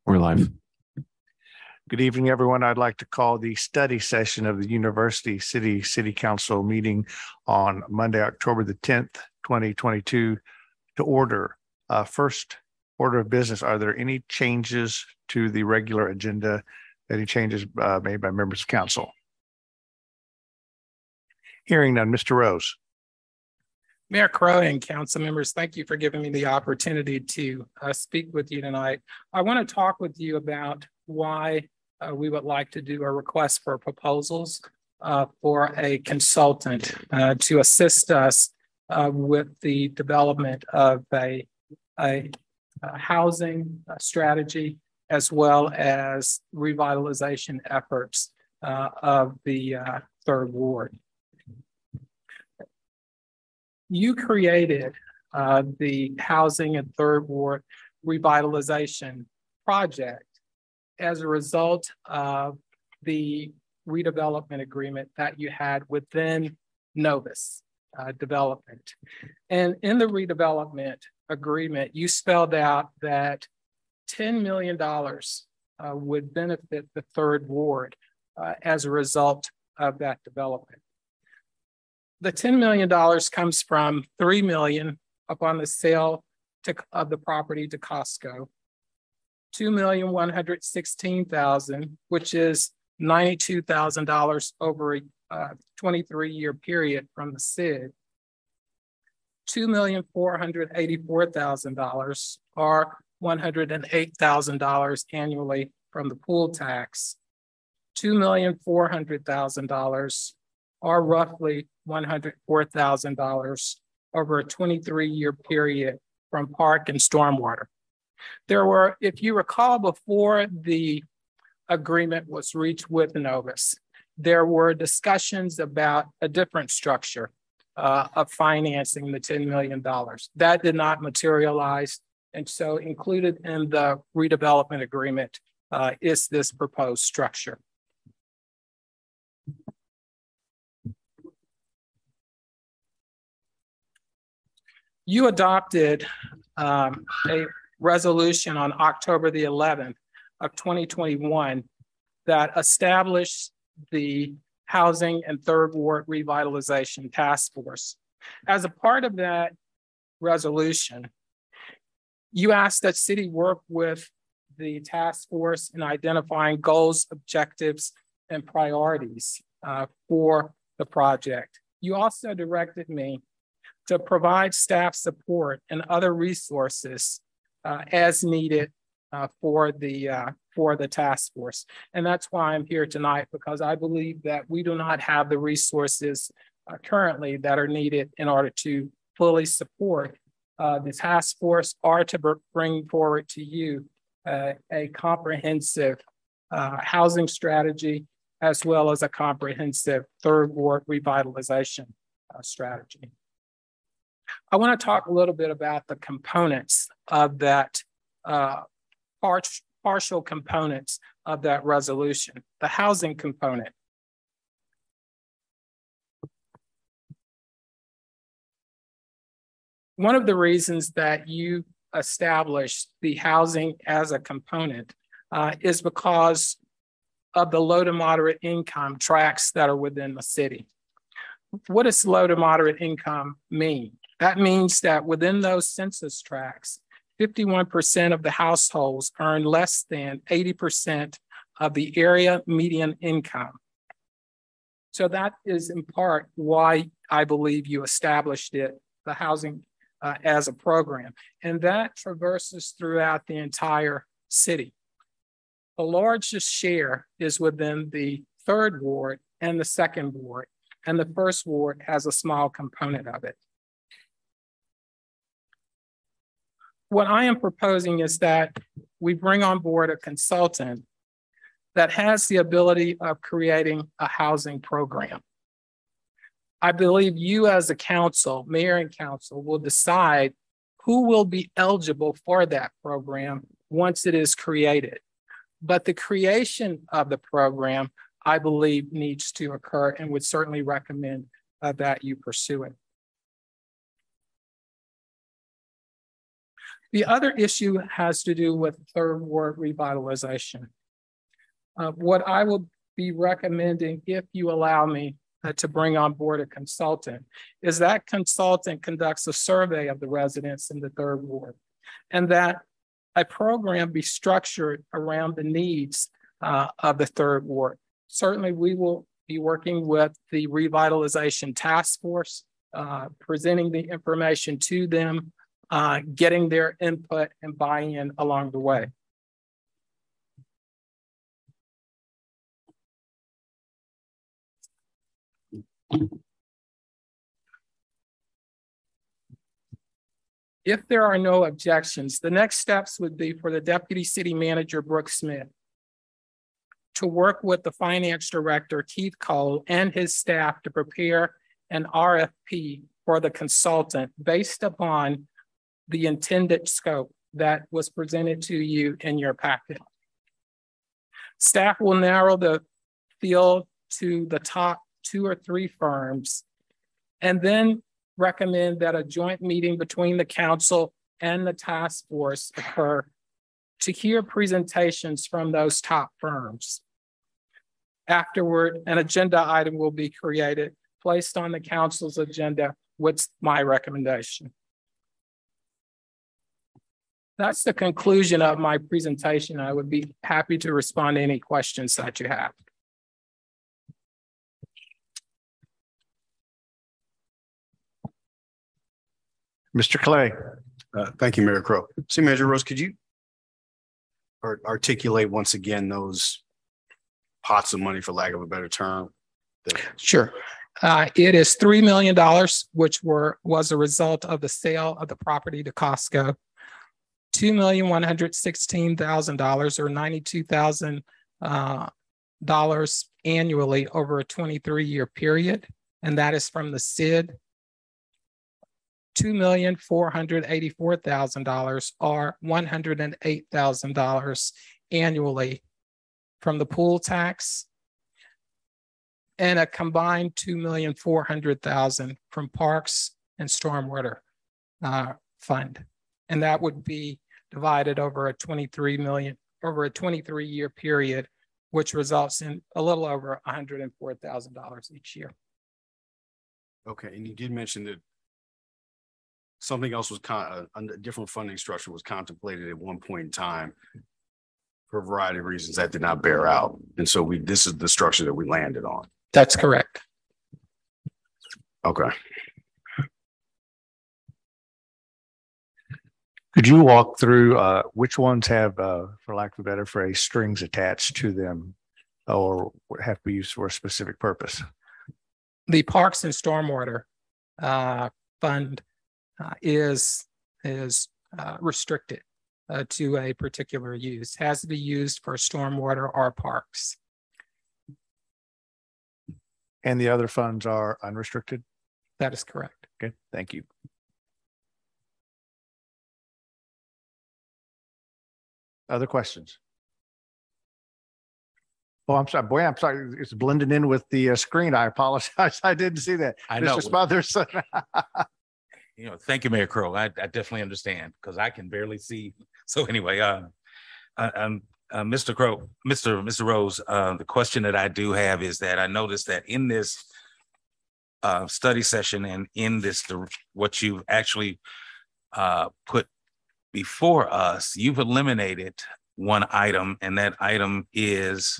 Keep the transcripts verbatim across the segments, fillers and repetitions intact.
We're live. Good evening, everyone. I'd like to call the study session of the University City City Council meeting on Monday, October the tenth, twenty twenty-two to order. Uh, first order of business, are there any changes to the regular agenda? Any changes uh, made by members of council? Hearing none, Mister Rose. Mayor Crowe and council members, thank you for giving me the opportunity to uh, speak with you tonight. I want to talk with you about why uh, we would like to do a request for proposals uh, for a consultant uh, to assist us uh, with the development of a, a, a housing strategy as well as revitalization efforts uh, of the uh, third ward. You created uh, the Housing and Third Ward Revitalization Project as a result of the redevelopment agreement that you had within Novus uh, Development. And in the redevelopment agreement, you spelled out that ten million dollars uh, would benefit the Third Ward uh, as a result of that development. The ten million dollars comes from three million dollars upon the sale to, of the property to Costco, two million one hundred sixteen thousand dollars, which is ninety-two thousand dollars over a uh, twenty-three year period from the C I D, two million four hundred eighty-four thousand dollars, or one hundred eight thousand dollars annually from the pool tax, two million four hundred thousand dollars, or roughly one hundred four thousand dollars over a twenty-three year period from park and stormwater. There were, if you recall, before the agreement was reached with Novus, there were discussions about a different structure uh, of financing the ten million dollars. That did not materialize. And so included in the redevelopment agreement uh, is this proposed structure. You adopted um, a resolution on October the eleventh of twenty twenty-one that established the Housing and Third Ward Revitalization Task Force. As a part of that resolution, you asked that city work with the task force in identifying goals, objectives, and priorities uh, for the project. You also directed me to provide staff support and other resources uh, as needed uh, for the uh, for the task force. And that's why I'm here tonight, because I believe that we do not have the resources uh, currently that are needed in order to fully support uh, the task force or to bring forward to you uh, a comprehensive uh, housing strategy as well as a comprehensive third ward revitalization uh, strategy. I want to talk a little bit about the components of that, uh, part, partial components of that resolution, the housing component. One of the reasons that you established the housing as a component uh, is because of the low to moderate income tracts that are within the city. What does low to moderate income mean? That means that within those census tracts, fifty-one percent of the households earn less than eighty percent of the area median income. So that is in part why I believe you established it, the housing uh, as a program. And that traverses throughout the entire city. The largest share is within the third ward and the second ward, and the first ward has a small component of it. What I am proposing is that we bring on board a consultant that has the ability of creating a housing program. I believe you as a council, mayor and council, will decide who will be eligible for that program once it is created. But the creation of the program, I believe, needs to occur and would certainly recommend uh, that you pursue it. The other issue has to do with third ward revitalization. Uh, what I will be recommending, if you allow me uh, to bring on board a consultant, is that consultant conducts a survey of the residents in the third ward, and that a program be structured around the needs uh, of the third ward. Certainly, we will be working with the revitalization task force, uh, presenting the information to them, uh, getting their input and buy-in along the way. If there are no objections, the next steps would be for the Deputy City Manager, Brooke Smith, to work with the Finance Director, Keith Cole, and his staff to prepare an R F P for the consultant based upon the intended scope that was presented to you in your packet. Staff will narrow the field to the top two or three firms, and then recommend that a joint meeting between the council and the task force occur to hear presentations from those top firms. Afterward, an agenda item will be created, placed on the council's agenda with my recommendation. That's the conclusion of my presentation. I would be happy to respond to any questions that you have. Mister Clay. Uh, thank you, Mayor Crow. City Manager Rose, could you art articulate once again those pots of money, for lack of a better term? That... Sure. Uh, it is three million dollars, which were was a result of the sale of the property to Costco. two million one hundred sixteen thousand dollars, or ninety-two thousand dollars uh, annually over a twenty-three year period. And that is from the S I D. two million four hundred eighty-four thousand dollars, or one hundred eight thousand dollars annually from the pool tax, and a combined two million four hundred thousand dollars from parks and stormwater uh, fund. And that would be divided over a twenty-three million, over a twenty-three year period, which results in a little over one hundred four thousand dollars each year. Okay, and you did mention that something else was con a different funding structure was contemplated at one point in time for a variety of reasons that did not bear out. And so we, this is the structure that we landed on. That's correct. Okay. Could you walk through uh, which ones have, uh, for lack of a better phrase, strings attached to them, or have to be used for a specific purpose? The Parks and Stormwater uh, Fund Uh, is is uh, restricted uh, to a particular use, has to be used for stormwater or parks. And the other funds are unrestricted? That is correct. Okay, thank you. Other questions? Oh, I'm sorry, boy, I'm sorry. It's blending in with the uh, screen. I apologize. I didn't see that. I know. Mister Smothers. You know, thank you, Mayor Crow. I, I definitely understand because I can barely see. So anyway, uh, uh, um, uh, Mister Crow, Mister Mister Rose, uh, the question that I do have is that I noticed that in this uh, study session and in this, the, what you've actually uh, put before us, you've eliminated one item, and that item is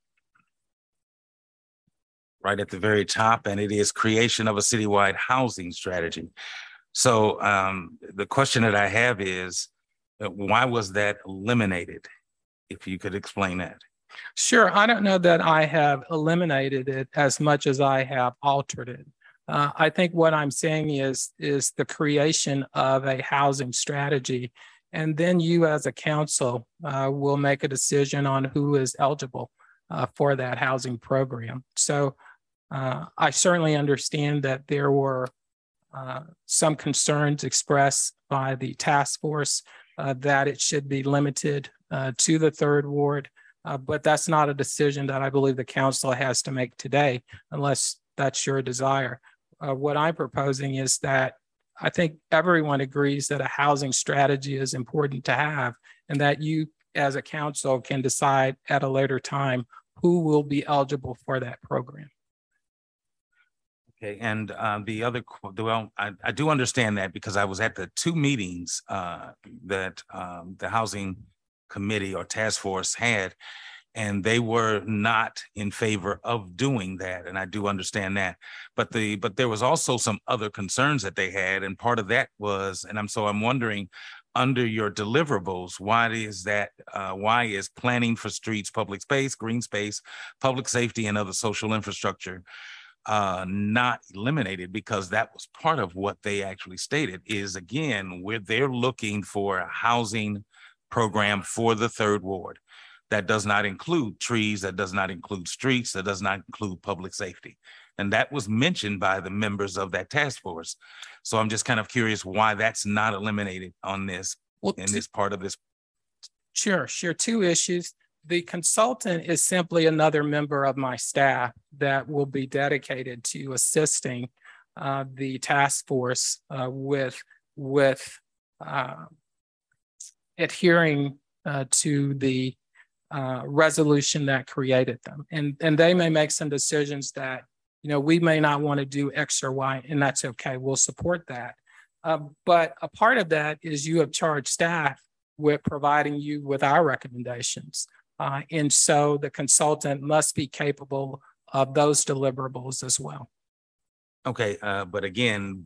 right at the very top, and it is creation of a citywide housing strategy. So um, the question that I have is, uh, why was that eliminated? If you could explain that. Sure. I don't know that I have eliminated it as much as I have altered it. Uh, I think what I'm saying is, is the creation of a housing strategy. And then you as a council uh, will make a decision on who is eligible uh, for that housing program. So uh, I certainly understand that there were Uh, some concerns expressed by the task force uh, that it should be limited uh, to the third ward, uh, but that's not a decision that I believe the council has to make today, unless that's your desire. Uh, what I'm proposing is that I think everyone agrees that a housing strategy is important to have, and that you as a council can decide at a later time who will be eligible for that program. Okay, and uh, the other, well, I, I do understand that because I was at the two meetings uh, that um, the Housing Committee or Task Force had, and they were not in favor of doing that, and I do understand that. But the but there was also some other concerns that they had, and part of that was, and I'm so I'm wondering, under your deliverables, why is that? Uh, why is planning for streets, public space, green space, public safety, and other social infrastructure uh, not eliminated? Because that was part of what they actually stated. Is again, where they're looking for a housing program for the third ward. That does not include trees, that does not include streets, that does not include public safety. And that was mentioned by the members of that task force. So I'm just kind of curious why that's not eliminated on this, Well, in this part of this. Sure, sure. Two issues. The consultant is simply another member of my staff that will be dedicated to assisting uh, the task force uh, with, with uh, adhering uh, to the uh, resolution that created them. And, and they may make some decisions that, you know, we may not want to do X or Y, and that's okay. We'll support that. Uh, but a part of that is you have charged staff with providing you with our recommendations. Uh, and so the consultant must be capable of those deliverables as well. Okay, uh, but again,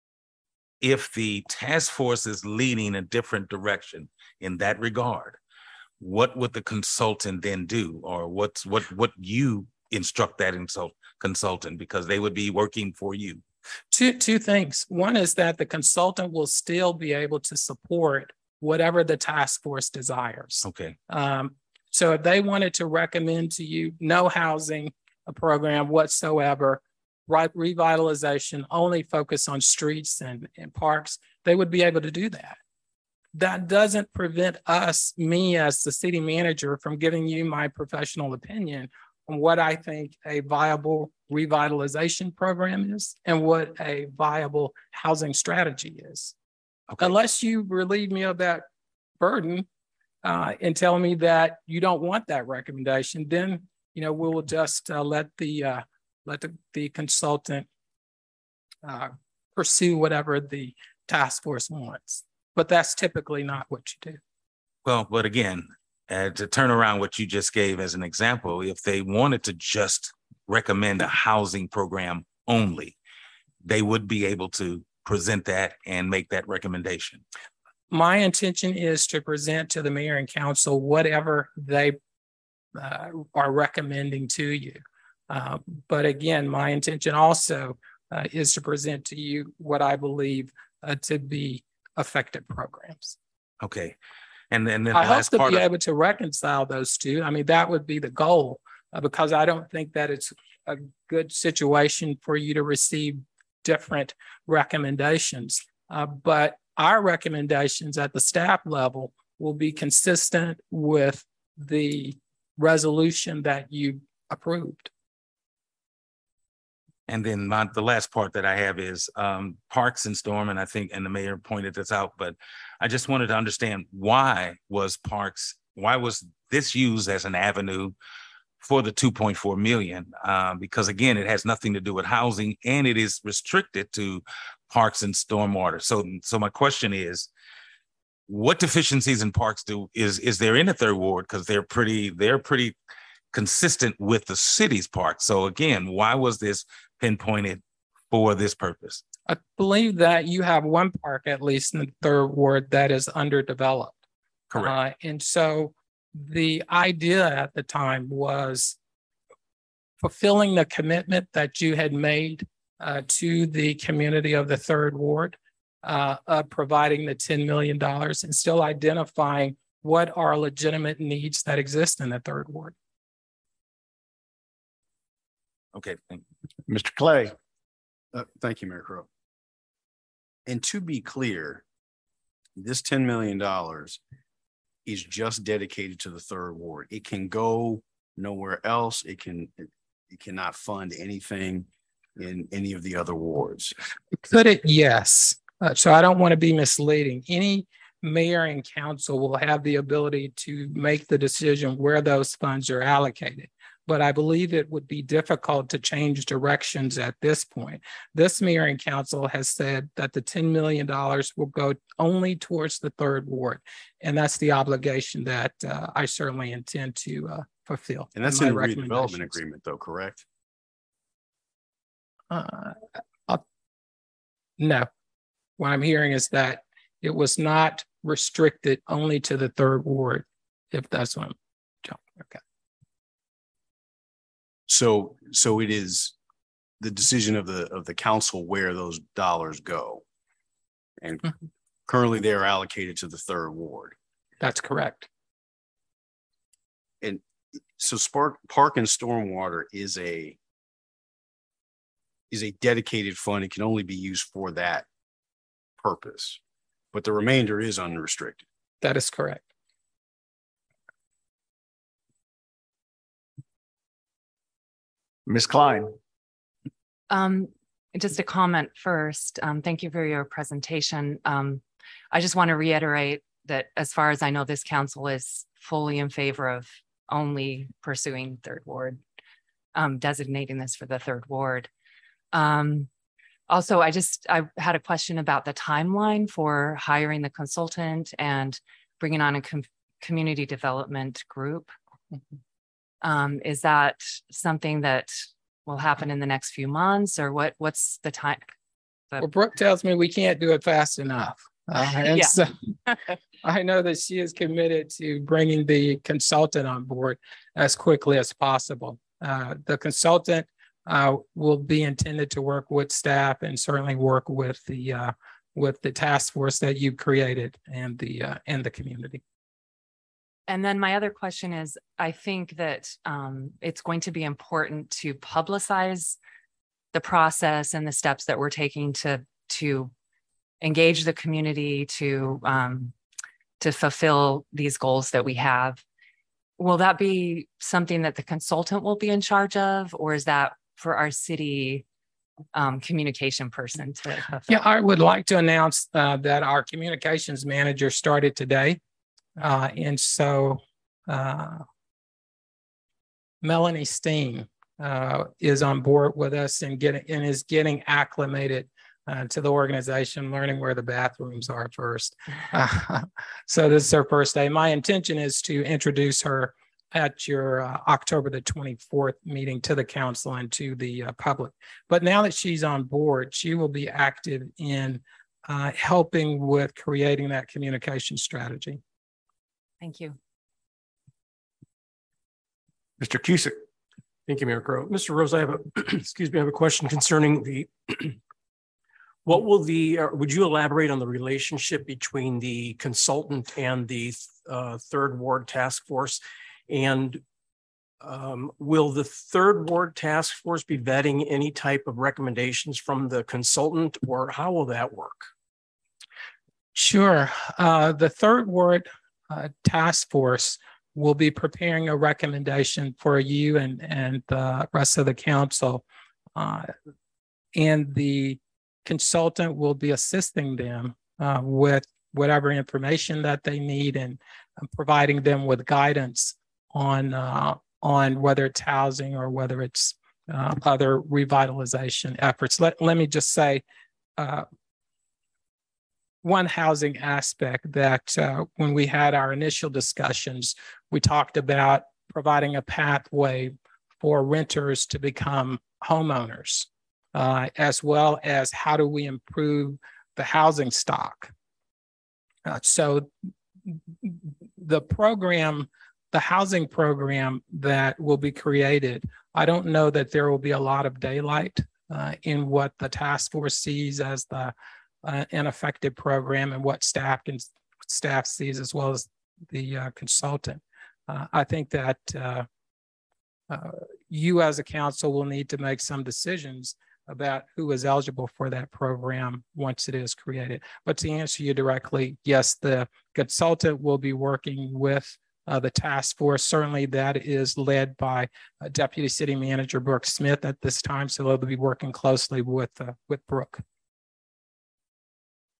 if the task force is leading a different direction in that regard, what would the consultant then do? Or what's what what you instruct that insult consultant, because they would be working for you? Two, two things. One is that the consultant will still be able to support whatever the task force desires. Okay. Um, so if they wanted to recommend to you no housing a program whatsoever, right, revitalization, only focus on streets and, and parks, they would be able to do that. That doesn't prevent us, me as the city manager, from giving you my professional opinion on what I think a viable revitalization program is and what a viable housing strategy is. Okay. Unless you relieve me of that burden uh, and tell me that you don't want that recommendation, then, you know, we will just uh, let the uh, let the, the consultant uh, pursue whatever the task force wants. But that's typically not what you do. Well, but again, uh, to turn around what you just gave as an example, if they wanted to just recommend a housing program only, they would be able to present that and make that recommendation. My intention is to present to the mayor and council whatever they uh, are recommending to you. Uh, but again, my intention also uh, is to present to you what I believe uh, to be effective programs. Okay. And then, then I the hope last to part be of- able to reconcile those two. I mean, that would be the goal uh, because I don't think that it's a good situation for you to receive different recommendations. Uh, but our recommendations at the staff level will be consistent with the resolution that you approved. And then my, the last part that I have is um, Parks and Storm, and I think, and the mayor pointed this out, but I just wanted to understand why was Parks, why was this used as an avenue for the two point four million? Uh, because again, it has nothing to do with housing and it is restricted to parks and stormwater. So, so my question is, what deficiencies in parks do is is there in the third ward? Because they're pretty, they're pretty consistent with the city's park. So again, why was this pinpointed for this purpose? I believe that you have one park, at least in the third ward, that is underdeveloped. Correct. Uh, and so the idea at the time was fulfilling the commitment that you had made uh, to the community of the third ward, uh, of providing the ten million dollars and still identifying what are legitimate needs that exist in the third ward. Okay. Thank you. Mister Clay. Uh, thank you, Mayor Crow. And to be clear, this ten million dollars is just dedicated to the third ward. It can go nowhere else. It can, it, it cannot fund anything in any of the other wards. Could it? Yes. Uh, so I don't want to be misleading. Any mayor and council will have the ability to make the decision where those funds are allocated. But I believe it would be difficult to change directions at this point. This mayor and council has said that the ten million dollars will go only towards the third ward. And that's the obligation that uh, I certainly intend to uh, fulfill. And that's my in the redevelopment recommendations. agreement though, correct? Uh, uh, no, what I'm hearing is that it was not restricted only to the third ward, if that's what I'm, okay. So, so it is the decision of the, of the council where those dollars go. And Mhm. currently they are allocated to the third ward. That's correct. And so Spark, Park and Stormwater is a is a dedicated fund. It can only be used for that purpose, but the remainder is unrestricted. That is correct. Miz Klein. Um, just a comment first. Um, thank you for your presentation. Um, I just want to reiterate that as far as I know, this council is fully in favor of only pursuing third ward, um, designating this for the third ward. Um, also, I just, I had a question about the timeline for hiring the consultant and bringing on a com community development group. Um, is that something that will happen in the next few months, or what? What's the time? The Well, Brooke tells me we can't do it fast enough. Uh, and Yeah. so I know that she is committed to bringing the consultant on board as quickly as possible. Uh, the consultant uh, will be intended to work with staff and certainly work with the uh, with the task force that you created and the uh, and the community. And then my other question is, I think that um, it's going to be important to publicize the process and the steps that we're taking to to engage the community to um, to fulfill these goals that we have. Will that be something that the consultant will be in charge of, or is that for our city um, communication person to fulfill? Yeah, I would like to announce uh, that our communications manager started today. Uh, and so uh, Melanie Steen uh, is on board with us and getting and is getting acclimated uh, to the organization, learning where the bathrooms are first. Uh, so this is her first day. My intention is to introduce her at your uh, October the twenty-fourth meeting to the council and to the uh, public. But now that she's on board, she will be active in uh, helping with creating that communication strategy. Thank you. Mister Cusick. Thank you, Mayor Crowe. Mister Rose, I have a, excuse me, I have a question concerning the, what will the, uh, would you elaborate on the relationship between the consultant and the uh, third ward task force? And um, will the third ward task force be vetting any type of recommendations from the consultant, or how will that work? Sure. Uh, the third ward uh, task force will be preparing a recommendation for you and, and the rest of the council. Uh, and the consultant will be assisting them uh, with whatever information that they need and uh, providing them with guidance on, uh, on whether it's housing or whether it's uh, other revitalization efforts. Let, let me just say, uh, one housing aspect that uh, when we had our initial discussions, we talked about providing a pathway for renters to become homeowners, uh, as well as how do we improve the housing stock. Uh, so the program, the housing program that will be created, I don't know that there will be a lot of daylight uh, in what the task force sees as the Uh, an effective program and what staff can staff sees as well as the uh, consultant. Uh, I think that uh, uh, you as a council will need to make some decisions about who is eligible for that program once it is created. But to answer you directly, yes, the consultant will be working with uh, the task force. Certainly that is led by uh, Deputy City Manager Brooke Smith at this time. So they'll be working closely with, uh, with Brooke.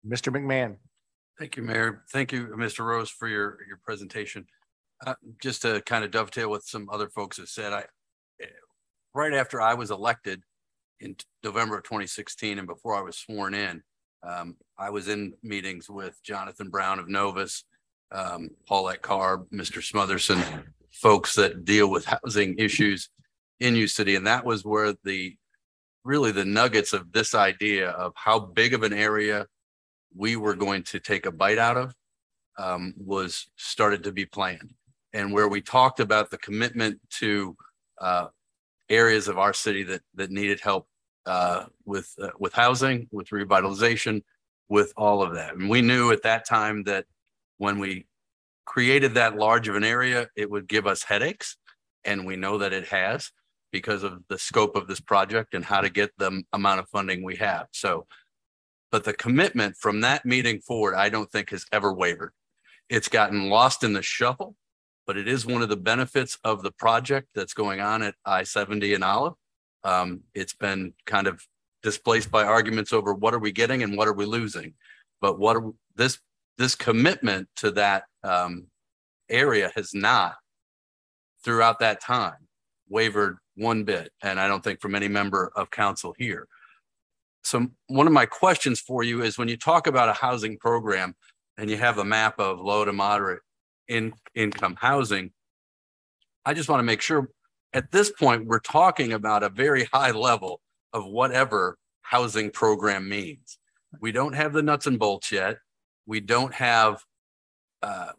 Mister McMahon. Thank you, Mayor. Thank you, Mister Rose, for your, your presentation. Uh, just to kind of dovetail what some other folks have said, I, right after I was elected in November of twenty sixteen and before I was sworn in, um, I was in meetings with Jonathan Brown of Novus, um, Paulette Carr, Mister Smotherson, folks that deal with housing issues in U City. And that was where the, really the nuggets of this idea of how big of an area we were going to take a bite out of um, was started to be planned. And where we talked about the commitment to uh, areas of our city that that needed help uh, with uh, with housing, with revitalization, with all of that. And we knew at that time that when we created that large of an area, it would give us headaches. And we know that it has because of the scope of this project and how to get the amount of funding we have. So, but the commitment from that meeting forward, I don't think has ever wavered. It's gotten lost in the shuffle, but it is one of the benefits of the project that's going on at I seventy and Olive. Um, it's been kind of displaced by arguments over what are we getting and what are we losing. But what are, this this commitment to that um, area has not, throughout that time, wavered one bit. And I don't think from any member of council here. So one of my questions for you is when you talk about a housing program and you have a map of low to moderate in income housing, I just want to make sure at this point, we're talking about a very high level of whatever housing program means. We don't have the nuts and bolts yet. We don't have uh,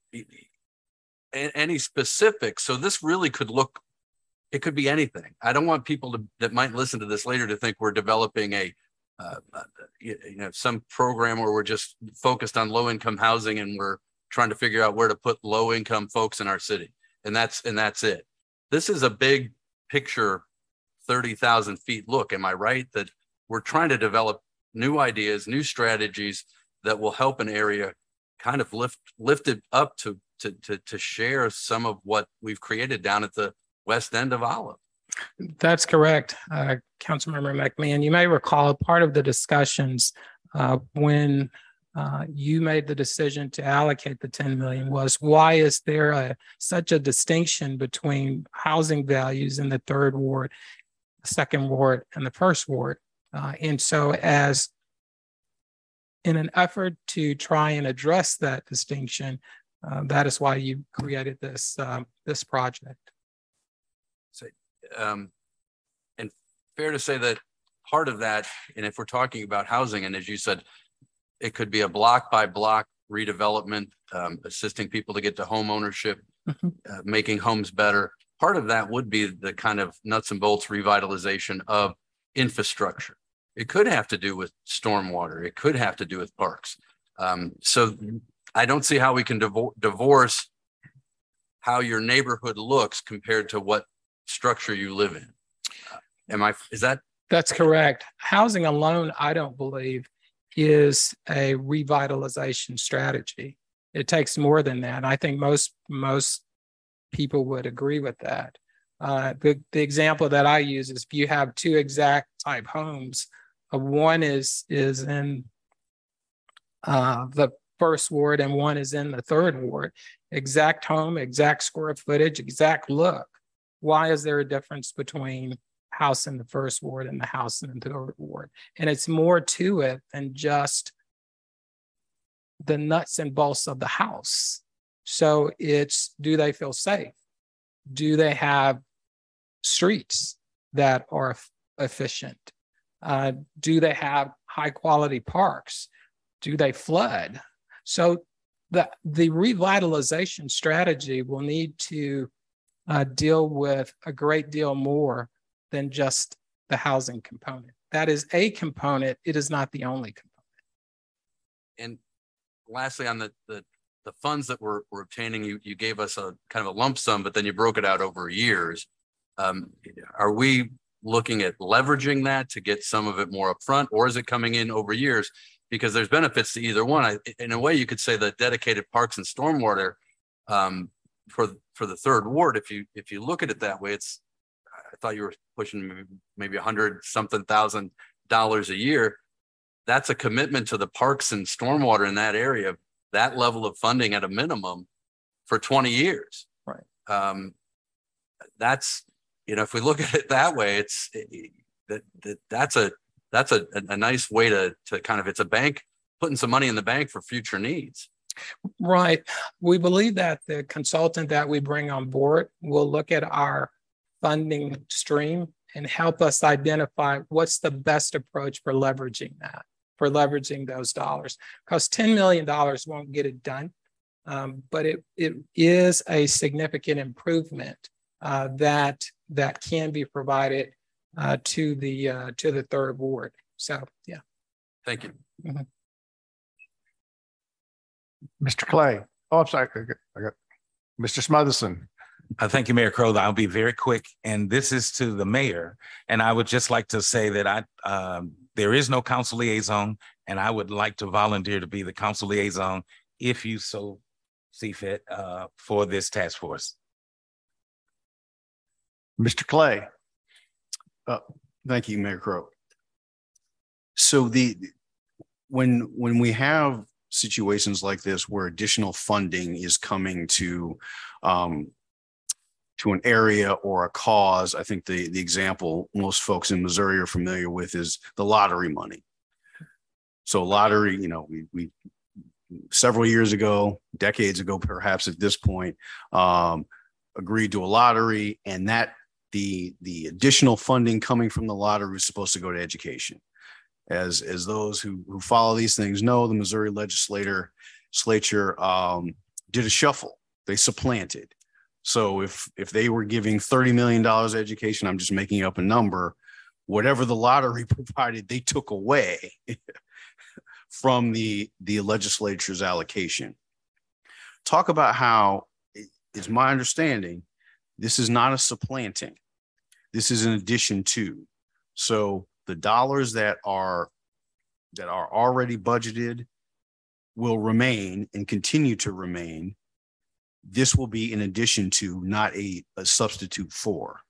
any specifics. So this really could look, it could be anything. I don't want people to, that might listen to this later to think we're developing a, uh, uh, you know, some program where we're just focused on low income housing and we're trying to figure out where to put low income folks in our city. And that's, and that's it. This is a big picture, thirty thousand feet look. Am I right? That we're trying to develop new ideas, new strategies that will help an area kind of lift, lift it up to, to, to, to share some of what we've created down at the west end of Olive. That's correct, uh, Councilmember McMahon. You may recall part of the discussions uh, when uh, you made the decision to allocate the ten million was why is there a, such a distinction between housing values in the third ward, second ward, and the first ward? Uh, and so as in an effort to try and address that distinction, uh, that is why you created this, uh, this project. So, um, and fair to say that part of that, and if we're talking about housing, and as you said, it could be a block by block redevelopment, um, assisting people to get to home ownership, mm-hmm. uh, making homes better. Part of that would be the kind of nuts and bolts revitalization of infrastructure. It could have to do with stormwater. It could have to do with parks. Um, so I don't see how we can divo- divorce how your neighborhood looks compared to what structure you live in. Uh, am I, is that? That's correct. Housing alone, I don't believe, is a revitalization strategy. It takes more than that. I think most, most people would agree with that. Uh, the, the example that I use is if you have two exact type homes, uh, one is, is in uh, the first ward and one is in the third ward, exact home, exact square footage, exact look. Why is there a difference between house in the first ward and the house in the third ward? And it's more to it than just the nuts and bolts of the house. So it's, do they feel safe? Do they have streets that are efficient? Uh, do they have high quality parks? Do they flood? So the, the revitalization strategy will need to uh, deal with a great deal more than just the housing component. That is a component. It is not the only component. And lastly, on the, the, the funds that we're, we're obtaining, you, you gave us a kind of a lump sum, but then you broke it out over years. Um, are we looking at leveraging that to get some of it more upfront, or is it coming in over years? Because there's benefits to either one. I, in a way, you could say the dedicated parks and stormwater um, for for the third ward. If you if you look at it that way, it's I thought you were pushing maybe a hundred something thousand dollars a year. that's a commitment to the parks and stormwater in that area, that level of funding at a minimum for twenty years. Right. Um, that's, you know, if we look at it that way, it's that, that that's a, that's a, a nice way to, to kind of, it's a bank putting some money in the bank for future needs. Right. We believe that the consultant that we bring on board will look at our funding stream and help us identify what's the best approach for leveraging that, for leveraging those dollars. Because ten million dollars won't get it done, um, but it it is a significant improvement uh, that that can be provided uh, to the uh, to the third ward. So yeah. Thank you. Mm-hmm. Mister Clay. Oh, I'm sorry. I got, I got Mister Smotherson. Uh, thank you, Mayor Crowe. I'll be very quick. And this is to the mayor. And I would just like to say that I um, there is no council liaison, and I would like to volunteer to be the council liaison if you so see fit uh, for this task force. Mister Clay. Uh, thank you, Mayor Crowe. So the when when we have situations like this where additional funding is coming to um, to an area or a cause, I think the the example most folks in Missouri are familiar with is the lottery money. So lottery, you know, we we several years ago, decades ago, perhaps at this point, um, agreed to a lottery, and that the the additional funding coming from the lottery was supposed to go to education. As as those who who follow these things know, the Missouri legislator slature um, did a shuffle. They supplanted. So if if they were giving thirty million dollars education, I'm just making up a number, whatever the lottery provided, they took away from the the legislature's allocation. Talk about how it's my understanding this is not a supplanting. This is an addition to. So the dollars that are that are already budgeted will remain and continue to remain. This will be in addition to, not a, a substitute for.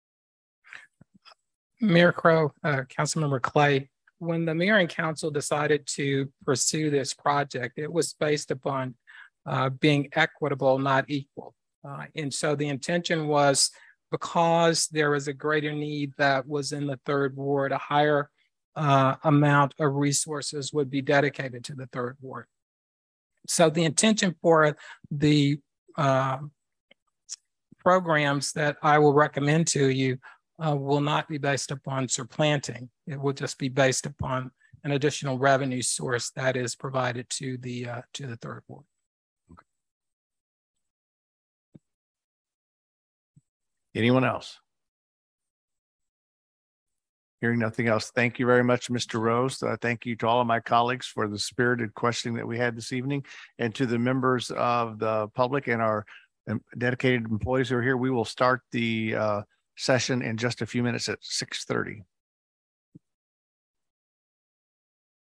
Mayor Crowe, uh, Councilmember Clay, when the mayor and council decided to pursue this project, it was based upon uh, being equitable, not equal. Uh, and so the intention was, because there was a greater need that was in the third ward, a higher uh, amount of resources would be dedicated to the third ward. So the intention for the uh, programs that I will recommend to you uh, will not be based upon supplanting. It will just be based upon an additional revenue source that is provided to the uh, to the third ward. Anyone else? Hearing nothing else, thank you very much, Mister Rose. Uh, thank you to all of my colleagues for the spirited questioning that we had this evening, and to the members of the public and our um, dedicated employees who are here. We will start the uh, session in just a few minutes at six thirty.